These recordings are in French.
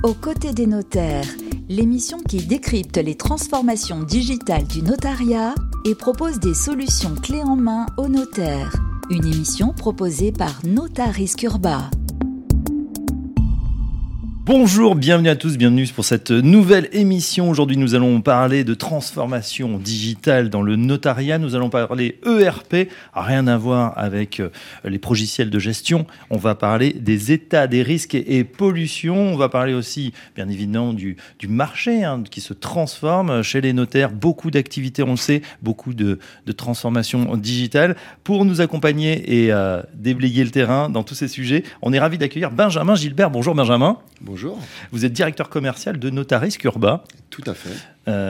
Aux côtés des notaires, l'émission qui décrypte les transformations digitales du notariat et propose des solutions clés en main aux notaires. Une émission proposée par Notaris Urba. Bonjour, bienvenue à tous, bienvenue pour cette nouvelle émission. Aujourd'hui, nous allons parler de transformation digitale dans le notariat. Nous allons parler ERP, rien à voir avec les logiciels de gestion. On va parler des états des risques et pollutions. On va parler aussi, bien évidemment, du marché qui se transforme chez les notaires. Beaucoup d'activités, on le sait, beaucoup de transformations digitales. Pour nous accompagner et déblayer le terrain dans tous ces sujets, on est ravis d'accueillir Benjamin Gilbert. Bonjour Benjamin. Bonjour. Vous êtes directeur commercial de Notaris Urba. Tout à fait.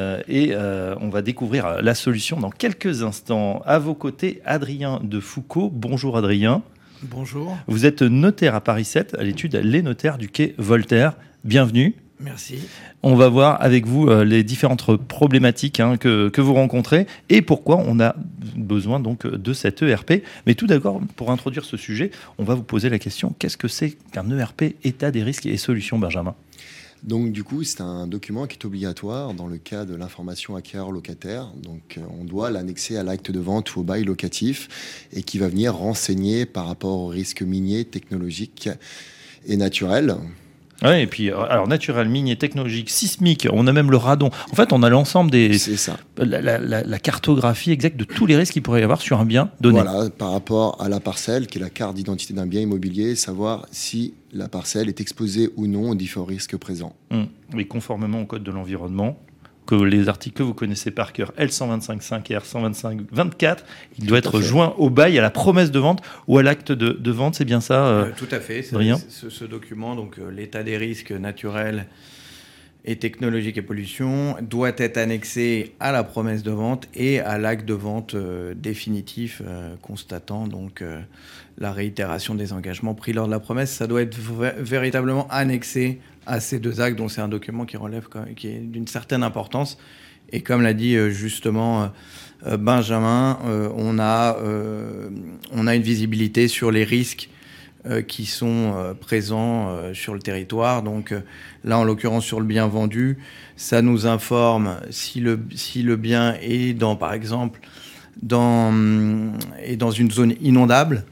On va découvrir la solution dans quelques instants. À vos côtés, Adrien de Foucault. Bonjour Adrien. Bonjour. Vous êtes notaire à Paris 7, à l'étude Les Notaires du quai Voltaire. Bienvenue. Merci. On va voir avec vous les différentes problématiques que vous rencontrez et pourquoi on a besoin donc de cet ERP. Mais tout d'abord, pour introduire ce sujet, on va vous poser la question, qu'est-ce que c'est qu'un ERP, état des risques et solutions, Benjamin ? Donc du coup, c'est un document qui est obligatoire dans le cas de l'information acquéreur-locataire. Donc on doit l'annexer à l'acte de vente ou au bail locatif et qui va venir renseigner par rapport aux risques miniers, technologiques et naturels. Oui, et puis, alors, naturel, minier, technologique, sismique, on a même le radon. En fait, on a l'ensemble des... C'est ça. La cartographie exacte de tous les risques qu'il pourrait y avoir sur un bien donné. Voilà, par rapport à la parcelle, qui est la carte d'identité d'un bien immobilier, savoir si la parcelle est exposée ou non aux différents risques présents. Et conformément au Code de l'environnement, que les articles que vous connaissez par cœur, L125.5 et R125.24, il doit être joint au bail, à la promesse de vente ou à l'acte de vente, c'est bien ça Tout à fait, ce document, donc l'état des risques naturels et technologiques et pollution, doit être annexé à la promesse de vente et à l'acte de vente définitif constatant donc la réitération des engagements pris lors de la promesse. Ça doit être véritablement annexé à ces deux actes, dont c'est un document qui est d'une certaine importance. Et comme l'a dit justement Benjamin, on a une visibilité sur les risques qui sont présents sur le territoire. Donc là, en l'occurrence, sur le bien vendu, ça nous informe si le bien est par exemple, dans une zone inondable.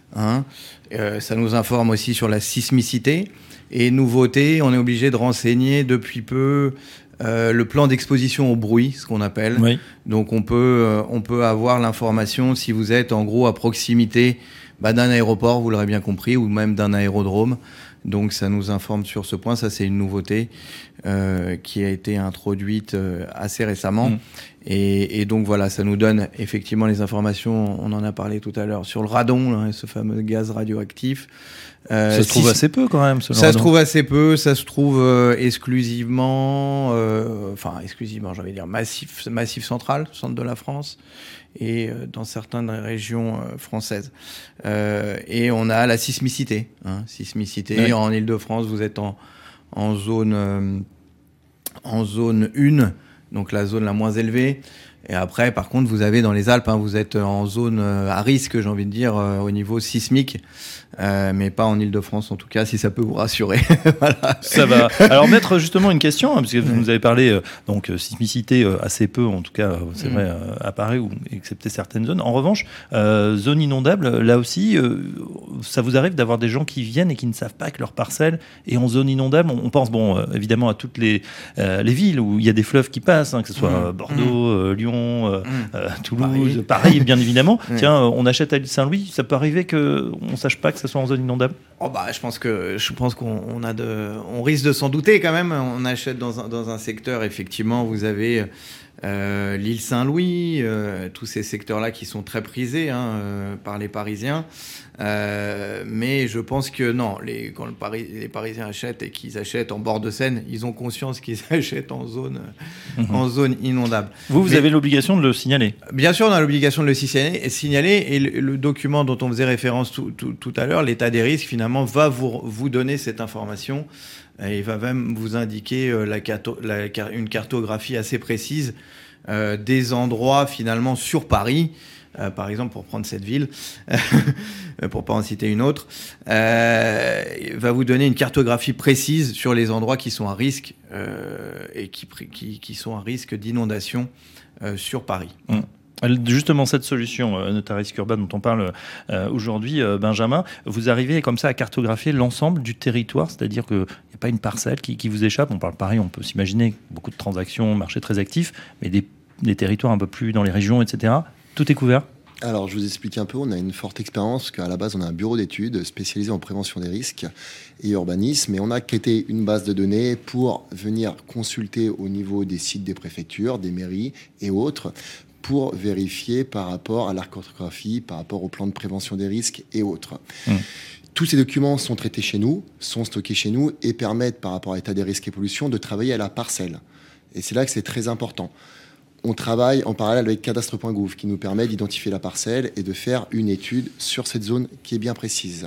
Ça nous informe aussi sur la sismicité. Et nouveauté, on est obligé de renseigner depuis peu le plan d'exposition au bruit, ce qu'on appelle. Oui. Donc on peut avoir l'information si vous êtes en gros à proximité d'un aéroport, vous l'aurez bien compris, ou même d'un aérodrome. Donc ça nous informe sur ce point. Ça, c'est une nouveauté qui a été introduite assez récemment. Et donc voilà, ça nous donne effectivement les informations, on en a parlé tout à l'heure, sur le radon, ce fameux gaz radioactif. Ça se trouve assez peu quand même. Ça se trouve assez peu, ça se trouve exclusivement, j'ai envie de dire Massif Central, centre de la France, et dans certaines régions françaises. Et on a la sismicité. Sismicité, oui. En Île-de-France, vous êtes en zone 1, donc la zone la moins élevée. Et après, par contre, vous avez dans les Alpes, vous êtes en zone à risque, j'ai envie de dire, au niveau sismique, mais pas en Île-de-France, en tout cas, si ça peut vous rassurer. Voilà. Ça va. Alors, mettre justement une question, parce que vous nous avez parlé, donc, sismicité assez peu, en tout cas, c'est vrai, à Paris, ou excepté certaines zones. En revanche, zone inondable, là aussi, ça vous arrive d'avoir des gens qui viennent et qui ne savent pas que leur parcelle est en zone inondable. On pense, évidemment, à toutes les villes où il y a des fleuves qui passent, que ce soit Bordeaux, Lyon, Toulouse, Paris, bien évidemment. Tiens, on achète à l'île Saint-Louis, ça peut arriver qu'on ne sache pas que ça soit en zone inondable ? Je pense qu'on risque de s'en douter quand même. On achète dans un secteur, effectivement, vous avez l'île Saint-Louis, tous ces secteurs-là qui sont très prisés par les Parisiens. Mais je pense que non, quand les Parisiens achètent et qu'ils achètent en bord de Seine, ils ont conscience qu'ils achètent en zone inondable. Vous avez l'obligation de le signaler ? Bien sûr, on a l'obligation de le signaler et le document dont on faisait référence tout à l'heure, l'état des risques, finalement, va vous donner cette information. Et il va même vous indiquer une cartographie assez précise des endroits, finalement, sur Paris, par exemple, pour prendre cette ville, pour pas en citer une autre, va vous donner une cartographie précise sur les endroits qui sont à risque et qui sont à risque d'inondation sur Paris. Justement, cette solution Notarisk Urban dont on parle aujourd'hui, Benjamin, vous arrivez comme ça à cartographier l'ensemble du territoire, c'est-à-dire qu'il n'y a pas une parcelle qui vous échappe. On parle Paris, on peut s'imaginer beaucoup de transactions, marché très actif, mais des territoires un peu plus dans les régions, etc. Tout est couvert. Alors, je vous explique un peu. On a une forte expérience, parce qu'à la base, on a un bureau d'études spécialisé en prévention des risques et urbanisme. Et on a créé une base de données pour venir consulter au niveau des sites des préfectures, des mairies et autres, pour vérifier par rapport à la cartographie, par rapport au plan de prévention des risques et autres. Tous ces documents sont traités chez nous, sont stockés chez nous et permettent, par rapport à l'état des risques et pollution, de travailler à la parcelle. Et c'est là que c'est très important. On travaille en parallèle avec cadastre.gouv qui nous permet d'identifier la parcelle et de faire une étude sur cette zone qui est bien précise.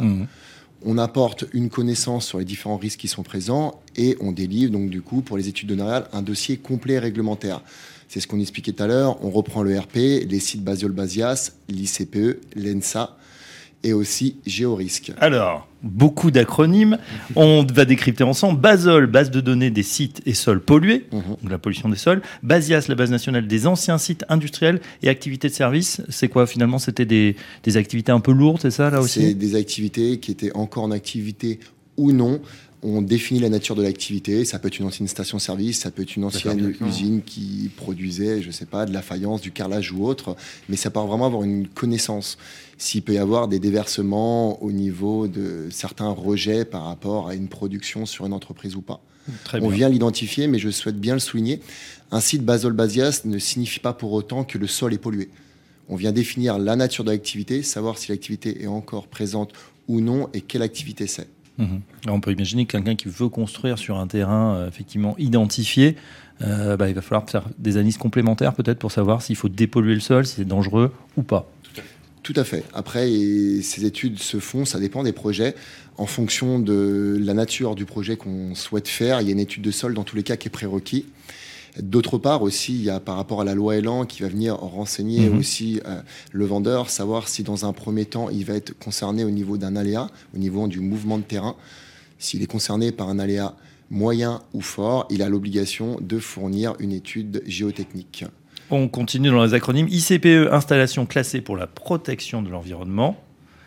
On apporte une connaissance sur les différents risques qui sont présents et on délivre donc du coup pour les études notariales un dossier complet réglementaire. C'est ce qu'on expliquait tout à l'heure. On reprend le RP, les sites Basiol-Basias, l'ICPE, l'ENSA et aussi Géorisque. Alors, beaucoup d'acronymes. On va décrypter ensemble. Basol, base de données des sites et sols pollués, donc la pollution des sols. Basias, la base nationale des anciens sites industriels et activités de service. C'est quoi finalement? C'était des activités un peu lourdes, c'est ça là aussi? C'est des activités qui étaient encore en activité ou non. On définit la nature de l'activité. Ça peut être une ancienne station-service, ça peut être une ancienne usine qui produisait, je ne sais pas, de la faïence, du carrelage ou autre. Mais ça peut vraiment avoir une connaissance. S'il peut y avoir des déversements au niveau de certains rejets par rapport à une production sur une entreprise ou pas. On vient l'identifier, mais je souhaite bien le souligner. Un site Basol-Basias ne signifie pas pour autant que le sol est pollué. On vient définir la nature de l'activité, savoir si l'activité est encore présente ou non et quelle activité c'est. Là, on peut imaginer que quelqu'un qui veut construire sur un terrain effectivement identifié, il va falloir faire des analyses complémentaires peut-être pour savoir s'il faut dépolluer le sol, si c'est dangereux ou pas. Tout à fait. Après, ces études se font, ça dépend des projets. En fonction de la nature du projet qu'on souhaite faire, il y a une étude de sol dans tous les cas qui est prérequis. D'autre part aussi, il y a par rapport à la loi Elan qui va venir renseigner aussi le vendeur, savoir si dans un premier temps, il va être concerné au niveau d'un aléa, au niveau du mouvement de terrain. S'il est concerné par un aléa moyen ou fort, il a l'obligation de fournir une étude géotechnique. On continue dans les acronymes. ICPE, installation classée pour la protection de l'environnement.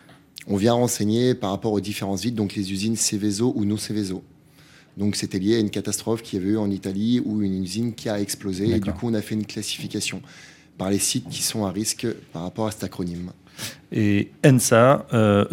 On vient renseigner par rapport aux différents sites, donc les usines Seveso ou non Seveso. Donc c'était lié à une catastrophe qu'il y avait eu en Italie ou une usine qui a explosé. D'accord. Et du coup, on a fait une classification par les sites qui sont à risque par rapport à cet acronyme. Et ENSA,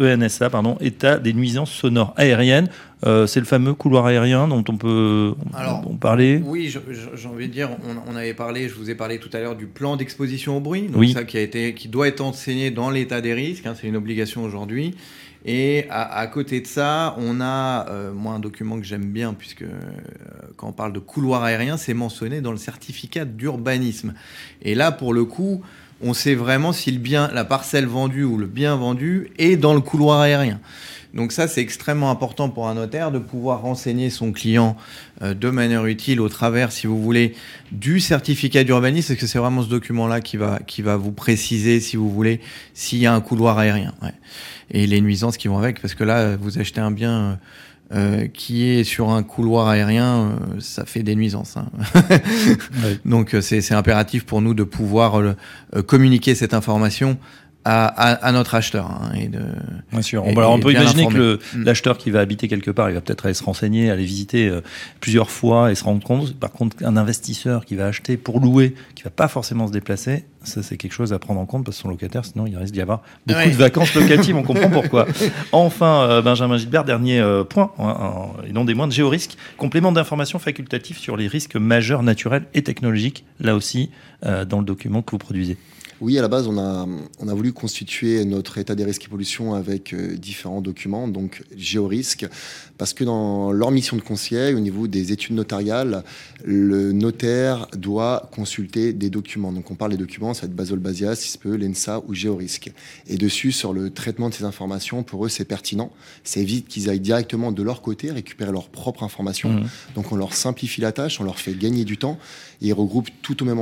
état des nuisances sonores aériennes. C'est le fameux couloir aérien dont on peut parler. Oui, j'ai envie de dire, on avait parlé, je vous ai parlé tout à l'heure du plan d'exposition au bruit. Donc oui. Ça qui doit être enseigné dans l'état des risques, c'est une obligation aujourd'hui. Et à côté de ça, on a, moi, un document que j'aime bien, puisque quand on parle de couloir aérien, c'est mentionné dans le certificat d'urbanisme. Et là, pour le coup, on sait vraiment si la parcelle vendue ou le bien vendu est dans le couloir aérien. Donc ça, c'est extrêmement important pour un notaire de pouvoir renseigner son client de manière utile au travers, si vous voulez, du certificat d'urbanisme, parce que c'est vraiment ce document-là qui va vous préciser, si vous voulez, s'il y a un couloir aérien. Ouais. Et les nuisances qui vont avec, parce que là, vous achetez un bien qui est sur un couloir aérien, ça fait des nuisances. Ouais. Donc c'est impératif pour nous de pouvoir communiquer cette information à notre acheteur. Bien sûr. On peut imaginer que l'acheteur qui va habiter quelque part, il va peut-être aller se renseigner, aller visiter plusieurs fois et se rendre compte. Par contre, un investisseur qui va acheter pour louer, qui va pas forcément se déplacer, ça c'est quelque chose à prendre en compte parce que son locataire, sinon il risque d'y avoir beaucoup de vacances locatives. On comprend pourquoi. Enfin, Benjamin Gilbert, dernier point, et non des moindres, Géorisque, complément d'information facultatif sur les risques majeurs naturels et technologiques, là aussi dans le document que vous produisez. Oui, à la base, on a voulu constituer notre état des risques et pollution avec différents documents, donc Géorisque, parce que dans leur mission de conseil, au niveau des études notariales, le notaire doit consulter des documents. Donc on parle des documents, ça va être Basol-Basias, ISPE, l'ENSA ou Géorisque. Et dessus, sur le traitement de ces informations, pour eux, c'est pertinent. Ça évite qu'ils aillent directement de leur côté récupérer leurs propres informations. Donc on leur simplifie la tâche, on leur fait gagner du temps et ils regroupent tout au même endroit.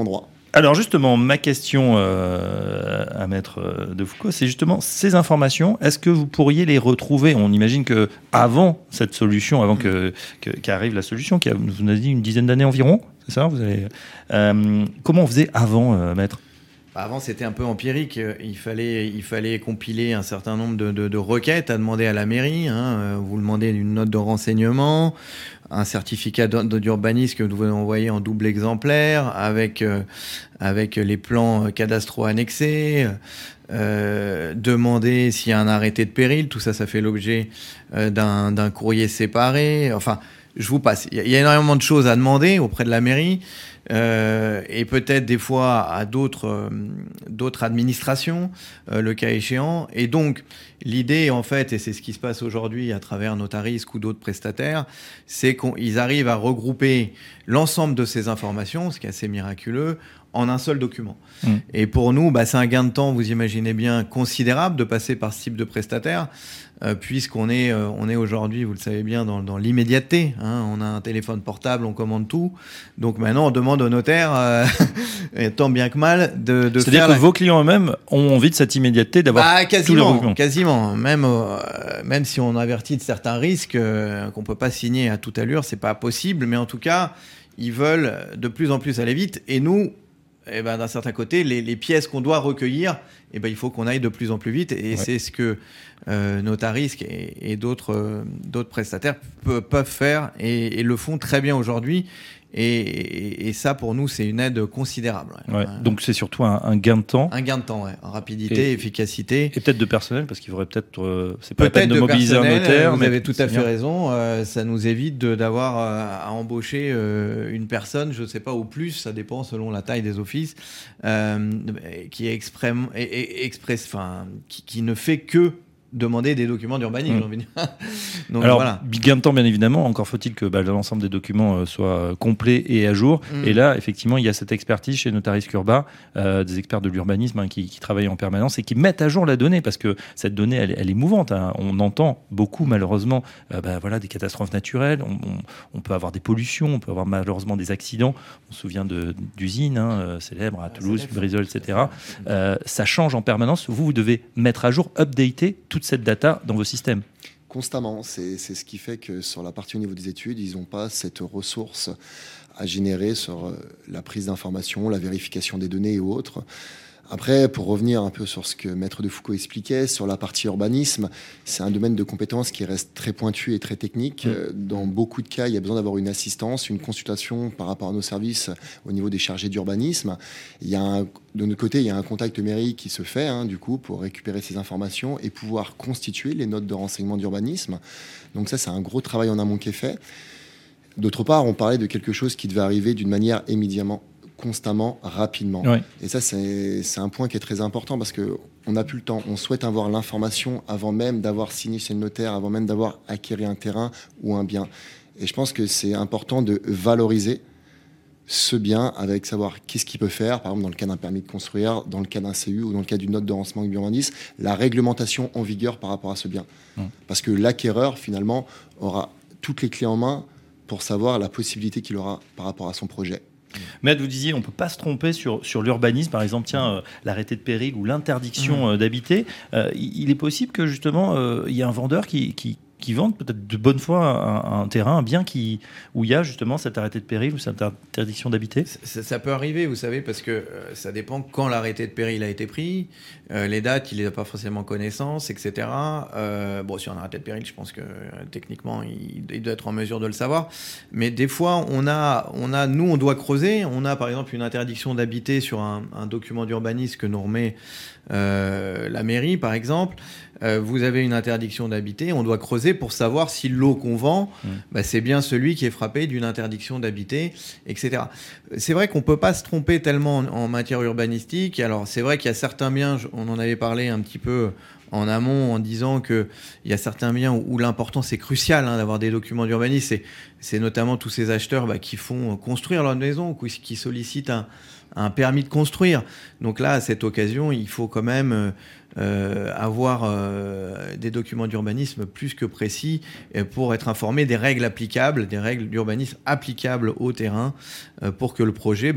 Alors justement, ma question à Maître Defoucauld, c'est justement ces informations, est-ce que vous pourriez les retrouver ? On imagine qu'avant cette solution, avant qu'arrive la solution, qui a, vous nous avez dit, une dizaine d'années environ, c'est ça ? Comment on faisait avant, Maître ? Avant, c'était un peu empirique. Il fallait compiler un certain nombre de requêtes à demander à la mairie. Vous demandez une note de renseignement, un certificat d'urbanisme que vous envoyez en double exemplaire, avec les plans cadastraux annexés, demander s'il y a un arrêté de péril. Tout ça, ça fait l'objet d'un courrier séparé. Enfin, je vous passe. Il y a énormément de choses à demander auprès de la mairie. Et peut-être des fois à d'autres administrations, le cas échéant. Et donc, l'idée, en fait, et c'est ce qui se passe aujourd'hui à travers Notarisc ou d'autres prestataires, c'est qu'ils arrivent à regrouper l'ensemble de ces informations, ce qui est assez miraculeux, en un seul document. Et pour nous, c'est un gain de temps, vous imaginez bien, considérable de passer par ce type de prestataire, puisqu'on est aujourd'hui, vous le savez bien, dans l'immédiateté. On a un téléphone portable, on commande tout. Donc maintenant, on demande au notaire, tant bien que mal, de C'est-à-dire que vos clients eux-mêmes ont envie de cette immédiateté, d'avoir tous les documents. Quasiment. Même si on avertit de certains risques qu'on ne peut pas signer à toute allure, c'est pas possible. Mais en tout cas, ils veulent de plus en plus aller vite. Et nous, d'un certain côté, les pièces qu'on doit recueillir, il faut qu'on aille de plus en plus vite. Et c'est ce que Notarisc et d'autres prestataires peuvent faire et le font très bien aujourd'hui. Et ça, pour nous, c'est une aide considérable. Donc, c'est surtout un gain de temps. Un gain de temps, en rapidité, efficacité. Et peut-être de personnel, parce qu'il faudrait peut-être... c'est pas la peine de mobiliser un notaire. Vous avez tout à fait raison. Ça nous évite d'avoir à embaucher une personne, je ne sais pas, ou plus, ça dépend selon la taille des offices, qui est qui ne fait que demander des documents d'urbanisme. Donc, alors, voilà. Gain de temps, bien évidemment. Encore faut-il que l'ensemble des documents soient complets et à jour. Et là, effectivement, il y a cette expertise chez Notarisc Urba, des experts de l'urbanisme qui travaillent en permanence et qui mettent à jour la donnée, parce que cette donnée, elle est mouvante. On entend beaucoup, malheureusement, des catastrophes naturelles. On peut avoir des pollutions, on peut avoir malheureusement des accidents. On se souvient d'usines célèbres à Toulouse, Brisol, etc. Ça change en permanence. Vous devez mettre à jour, updater toute cette data dans vos systèmes. Constamment. C'est ce qui fait que sur la partie au niveau des études, ils n'ont pas cette ressource à générer sur la prise d'informations, la vérification des données et autres. Après, pour revenir un peu sur ce que Maître Defoucauld expliquait, sur la partie urbanisme, c'est un domaine de compétences qui reste très pointu et très technique. Dans beaucoup de cas, il y a besoin d'avoir une assistance, une consultation par rapport à nos services au niveau des chargés d'urbanisme. De notre côté, il y a un contact mairie qui se fait, du coup, pour récupérer ces informations et pouvoir constituer les notes de renseignement d'urbanisme. Donc ça, c'est un gros travail en amont qui est fait. D'autre part, on parlait de quelque chose qui devait arriver d'une manière immédiatement, constamment, rapidement. Et ça, c'est un point qui est très important parce qu'on n'a plus le temps. On souhaite avoir l'information avant même d'avoir signé chez le notaire, avant même d'avoir acquis un terrain ou un bien. Et je pense que c'est important de valoriser ce bien avec savoir qu'est-ce qu'il peut faire, par exemple dans le cas d'un permis de construire, dans le cas d'un CU ou dans le cas d'une note de renseignement urbanisme, la réglementation en vigueur par rapport à ce bien. Parce que l'acquéreur, finalement, aura toutes les clés en main pour savoir la possibilité qu'il aura par rapport à son projet. Mais vous disiez, on ne peut pas se tromper sur l'urbanisme, par exemple, l'arrêté de péril ou l'interdiction d'habiter. Il est possible que, justement, il y ait un vendeur qui vende peut-être de bonne foi un terrain, un bien où il y a justement cet arrêté de péril ou cette interdiction d'habiter. Ça peut arriver, vous savez, parce que ça dépend quand l'arrêté de péril a été pris, les dates, il n'a pas forcément connaissance, etc. Sur un arrêté de péril, je pense que techniquement, il doit être en mesure de le savoir. Mais des fois, nous, on doit creuser. On a, par exemple, une interdiction d'habiter sur un document d'urbanisme que nous remet la mairie, par exemple. Vous avez une interdiction d'habiter, on doit creuser pour savoir si le lot qu'on vend, c'est bien celui qui est frappé d'une interdiction d'habiter, etc. C'est vrai qu'on ne peut pas se tromper tellement en matière urbanistique. Alors, c'est vrai qu'il y a certains biens, on en avait parlé un petit peu en amont en disant qu'il y a certains biens où l'importance est cruciale d'avoir des documents d'urbanisme. C'est notamment tous ces acheteurs qui font construire leur maison, qui sollicitent un permis de construire. Donc là, à cette occasion, il faut quand même avoir des documents d'urbanisme plus que précis pour être informé des règles applicables, des règles d'urbanisme applicables au terrain pour que le projet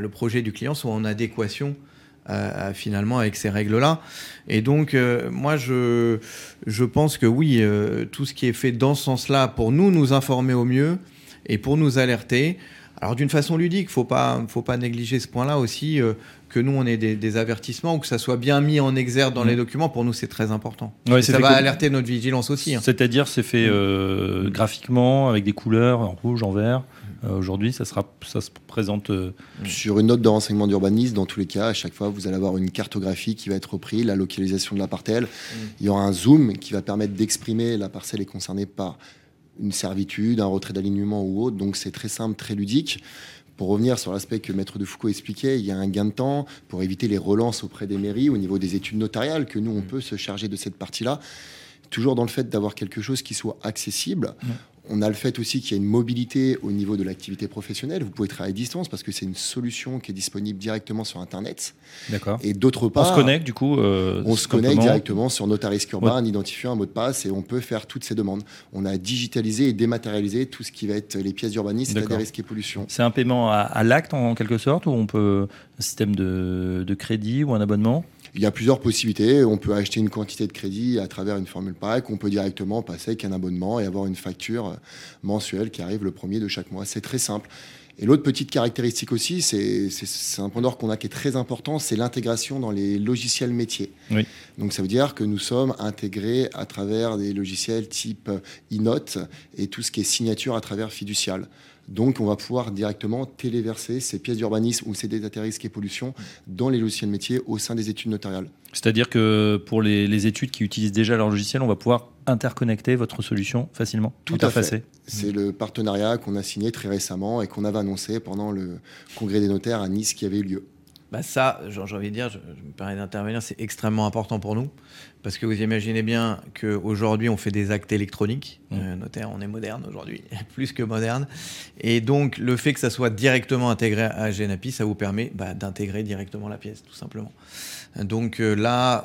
du client soit en adéquation finalement avec ces règles-là. Et donc, moi, je pense que oui, tout ce qui est fait dans ce sens-là pour nous informer au mieux et pour nous alerter. Alors, d'une façon ludique, faut pas négliger ce point-là aussi, que nous, on ait des avertissements ou que ça soit bien mis en exergue dans les documents. Pour nous, c'est très important. Ouais, ça va alerter notre vigilance aussi. C'est-à-dire, c'est fait graphiquement, avec des couleurs, en rouge, en vert. Aujourd'hui, ça se présente... Sur une note de renseignement d'urbanisme, dans tous les cas, à chaque fois, vous allez avoir une cartographie qui va être reprise, la localisation de la parcelle. Il y aura un zoom qui va permettre d'exprimer la parcelle est concernée par une servitude, un retrait d'alignement ou autre. Donc, c'est très simple, très ludique. Pour revenir sur l'aspect que Maître Defoucault expliquait, il y a un gain de temps pour éviter les relances auprès des mairies au niveau des études notariales, que nous, on peut se charger de cette partie-là. Toujours dans le fait d'avoir quelque chose qui soit accessible. On a le fait aussi qu'il y a une mobilité au niveau de l'activité professionnelle. Vous pouvez travailler à distance parce que c'est une solution qui est disponible directement sur Internet. D'accord. Et d'autre part... On se connecte du coup on se connecte directement sur Notarisk Urbain en identifiant un mot de passe et on peut faire toutes ces demandes. On a digitalisé et dématérialisé tout ce qui va être les pièces d'urbanisme, c'est-à-dire risques et pollution. C'est un paiement à l'acte en quelque sorte, ou on peut un système de crédit ou un abonnement ? Il y a plusieurs possibilités. On peut acheter une quantité de crédit à travers une formule PAC. On peut directement passer avec un abonnement et avoir une facture mensuelle qui arrive le premier de chaque mois. C'est très simple. Et l'autre petite caractéristique aussi, c'est un point d'ordre qu'on a qui est très important, c'est l'intégration dans les logiciels métiers. Oui. Donc ça veut dire que nous sommes intégrés à travers des logiciels type e-note et tout ce qui est signature à travers fiducial. Donc, on va pouvoir directement téléverser ces pièces d'urbanisme ou ces data risques et pollution dans les logiciels métiers au sein des études notariales. C'est-à-dire que pour les études qui utilisent déjà leur logiciel, on va pouvoir interconnecter votre solution facilement, tout à fait. C'est le partenariat qu'on a signé très récemment et qu'on avait annoncé pendant le congrès des notaires à Nice qui avait eu lieu. Ça, j'ai envie de dire, je me permets d'intervenir, c'est extrêmement important pour nous. Parce que vous imaginez bien qu'aujourd'hui, on fait des actes électroniques. Notaire, on est moderne aujourd'hui, plus que moderne. Et donc, le fait que ça soit directement intégré à Genapi, ça vous permet d'intégrer directement la pièce, tout simplement. Donc là,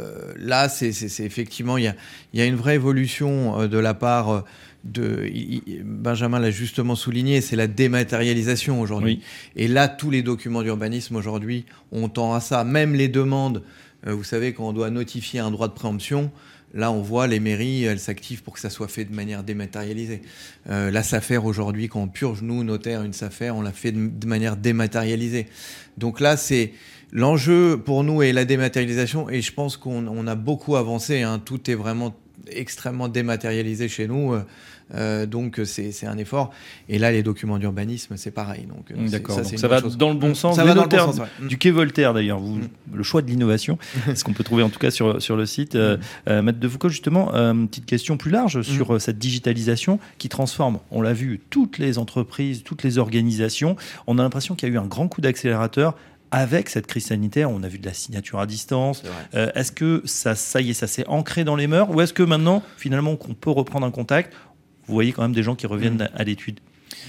c'est effectivement, il y a une vraie évolution de la part... Benjamin l'a justement souligné, c'est la dématérialisation aujourd'hui. Oui. Et là, tous les documents d'urbanisme aujourd'hui, on tend à ça. Même les demandes, vous savez, quand on doit notifier un droit de préemption, là, on voit les mairies, elles s'activent pour que ça soit fait de manière dématérialisée. La SAFER aujourd'hui, quand on purge, nous, notaires, une SAFER, on l'a fait de manière dématérialisée. Donc là, c'est... L'enjeu pour nous est la dématérialisation et je pense qu'on a beaucoup avancé. Tout est vraiment extrêmement dématérialisé chez nous. Donc c'est un effort. Et là, les documents d'urbanisme, c'est pareil. Donc, d'accord, ça va dans le bon sens. Les notaires du quai Voltaire, d'ailleurs, le choix de l'innovation, ce qu'on peut trouver en tout cas sur le site. Maître Defoucault, justement, une petite question plus large sur cette digitalisation qui transforme, on l'a vu, toutes les entreprises, toutes les organisations. On a l'impression qu'il y a eu un grand coup d'accélérateur avec cette crise sanitaire. On a vu de la signature à distance. Est-ce que ça y est, ça s'est ancré dans les mœurs, ou est-ce que maintenant, finalement, qu'on peut reprendre un contact, vous voyez quand même des gens qui reviennent à l'étude?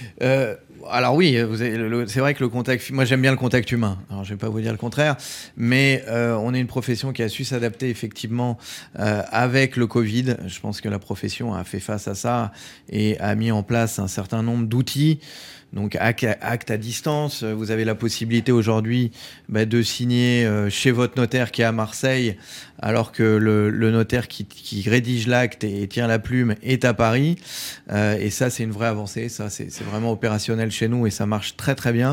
Alors oui, c'est vrai que le contact... Moi, j'aime bien le contact humain. Alors, je ne vais pas vous dire le contraire. Mais on est une profession qui a su s'adapter, effectivement, avec le Covid. Je pense que la profession a fait face à ça et a mis en place un certain nombre d'outils. Donc, acte à distance. Vous avez la possibilité aujourd'hui de signer chez votre notaire qui est à Marseille, alors que le notaire qui rédige l'acte et tient la plume est à Paris. Et ça, c'est une vraie avancée. Ça, c'est vraiment opérationnel chez nous et ça marche très, très bien.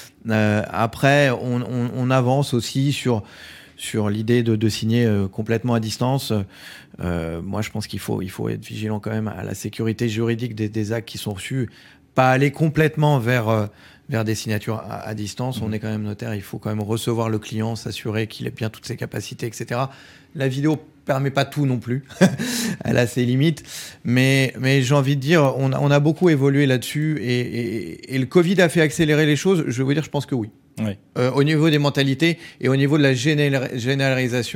Après, on avance aussi sur l'idée de signer complètement à distance. Moi, je pense qu'il faut être vigilant quand même à la sécurité juridique des actes qui sont reçus. Pas aller complètement vers des signatures à distance. On est quand même notaire, il faut quand même recevoir le client, s'assurer qu'il ait bien toutes ses capacités, etc. La vidéo permet pas tout non plus. Elle a ses limites. Mais j'ai envie de dire, on a beaucoup évolué là-dessus et le Covid a fait accélérer les choses. Je vais vous dire, je pense que oui. Au niveau des mentalités et au niveau de la généralisation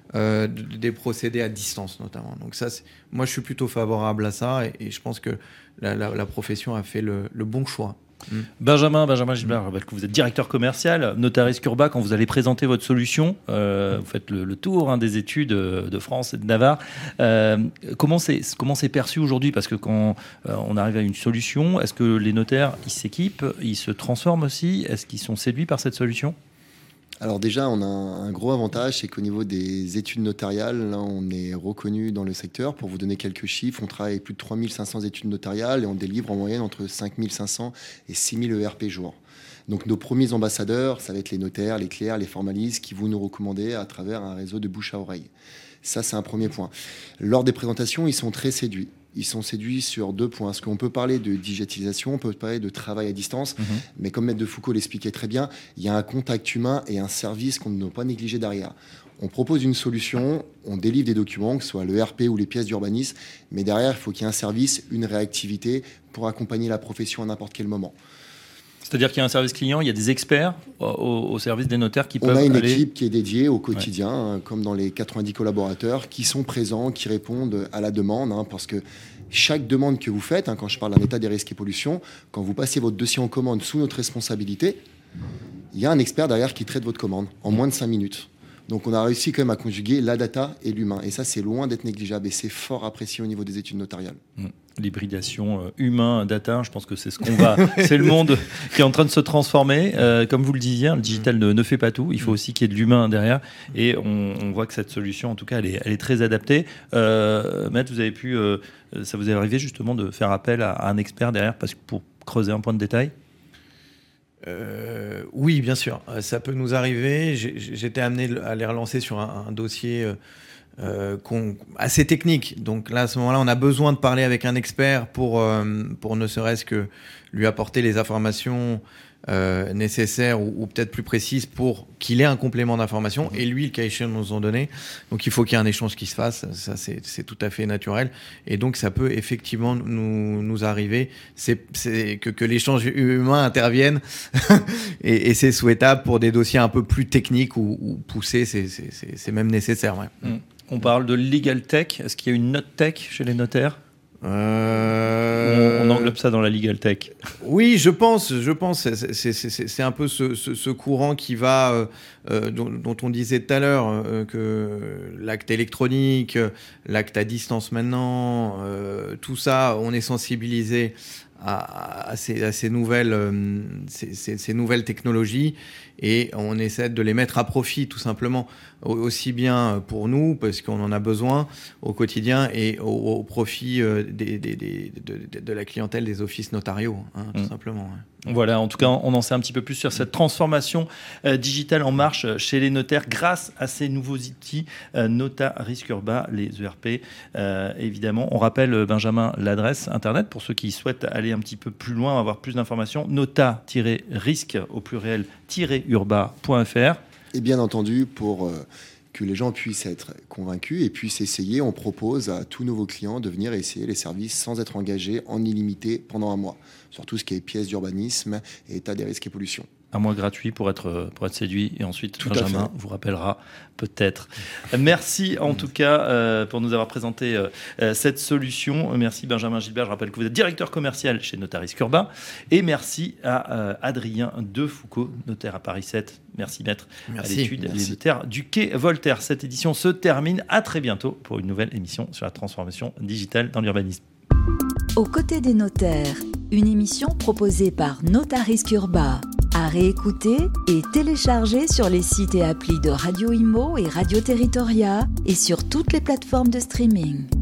des procédés à distance notamment. Donc ça, moi je suis plutôt favorable à ça et je pense que la profession a fait le bon choix. Benjamin Gilbert, je rappelle que vous êtes directeur commercial, Notaris Urba. Quand vous allez présenter votre solution, vous faites le tour des études de France et de Navarre. Comment c'est perçu aujourd'hui ? Parce que quand on arrive à une solution, est-ce que les notaires ils s'équipent, ils se transforment aussi ? Est-ce qu'ils sont séduits par cette solution ? Alors déjà, on a un gros avantage, c'est qu'au niveau des études notariales, là, on est reconnu dans le secteur. Pour vous donner quelques chiffres, on travaille avec plus de 3500 études notariales et on délivre en moyenne entre 5500 et 6000 ERP jour. Donc nos premiers ambassadeurs, ça va être les notaires, les clercs, les formalistes qui vont nous recommander à travers un réseau de bouche à oreille. Ça, c'est un premier point. Lors des présentations, ils sont très séduits. Ils sont séduits sur 2 points. Parce qu'on peut parler de digitalisation, on peut parler de travail à distance, mais comme Maître de Foucault l'expliquait très bien, il y a un contact humain et un service qu'on ne doit pas négliger derrière. On propose une solution, on délivre des documents, que ce soit l'ERP ou les pièces d'urbanisme, mais derrière, il faut qu'il y ait un service, une réactivité pour accompagner la profession à n'importe quel moment. C'est-à-dire qu'il y a un service client, il y a des experts au service des notaires qui peuvent aller... On a une aller... équipe qui est dédiée au quotidien, comme dans les 90 collaborateurs, qui sont présents, qui répondent à la demande, parce que chaque demande que vous faites, quand je parle d'un état des risques et pollution, quand vous passez votre dossier en commande sous notre responsabilité, il y a un expert derrière qui traite votre commande en moins de 5 minutes. Donc on a réussi quand même à conjuguer la data et l'humain. Et ça, c'est loin d'être négligeable et c'est fort apprécié au niveau des études notariales. L'hybridation humain-data, je pense que c'est ce qu'on va... c'est le monde qui est en train de se transformer. Comme vous le disiez, le digital ne fait pas tout. Il faut aussi qu'il y ait de l'humain derrière. Et on voit que cette solution, en tout cas, elle est très adaptée. Maître, vous avez pu... ça vous est arrivé justement de faire appel à un expert derrière pour creuser un point de détail ? Oui, bien sûr. Ça peut nous arriver. J'étais amené à les relancer sur un dossier assez technique. Donc là, à ce moment-là, on a besoin de parler avec un expert pour ne serait-ce que lui apporter les informations nécessaires ou peut-être plus précises pour qu'il ait un complément d'information et lui, le cas échéant, nous en donner. Donc il faut qu'il y ait un échange qui se fasse. Ça, c'est tout à fait naturel. Et donc ça peut effectivement nous arriver. C'est que l'échange humain intervienne et c'est souhaitable pour des dossiers un peu plus techniques ou poussés. C'est même nécessaire. Ouais. On parle de legal tech. Est-ce qu'il y a une note tech chez les notaires ? On englobe ça dans la legal tech. Oui, je pense. C'est un peu ce courant qui va, dont on disait tout à l'heure, que l'acte électronique, l'acte à distance maintenant, tout ça, on est sensibilisé à ces nouvelles technologies et on essaie de les mettre à profit tout simplement, aussi bien pour nous parce qu'on en a besoin au quotidien et au profit de la clientèle des offices notariaux, tout simplement. Voilà, en tout cas, on en sait un petit peu plus sur cette transformation digitale en marche chez les notaires grâce à ces nouveaux outils Notaris Urba, les ERP. Évidemment, on rappelle, Benjamin, l'adresse internet pour ceux qui souhaitent aller un petit peu plus loin, avoir plus d'informations, nota-risque au pluriel -urba.fr. Et bien entendu, pour que les gens puissent être convaincus et puissent essayer, on propose à tous nos clients de venir essayer les services sans être engagés en illimité pendant 1 mois, sur tout ce qui est pièces d'urbanisme et état des risques et pollution. 1 mois gratuit pour être séduit et ensuite tout Benjamin vous rappellera peut-être. Merci en tout cas pour nous avoir présenté cette solution. Merci Benjamin Gilbert, je rappelle que vous êtes directeur commercial chez Notaris Urba et merci à Adrien De Foucault, notaire à Paris 7. Merci maître à l'étude des notaires du Quai Voltaire. Cette édition se termine. À très bientôt pour une nouvelle émission sur la transformation digitale dans l'urbanisme. Aux côtés des notaires, une émission proposée par Notaris Urba. À réécouter et télécharger sur les sites et applis de Radio Imo et Radio Territoria et sur toutes les plateformes de streaming.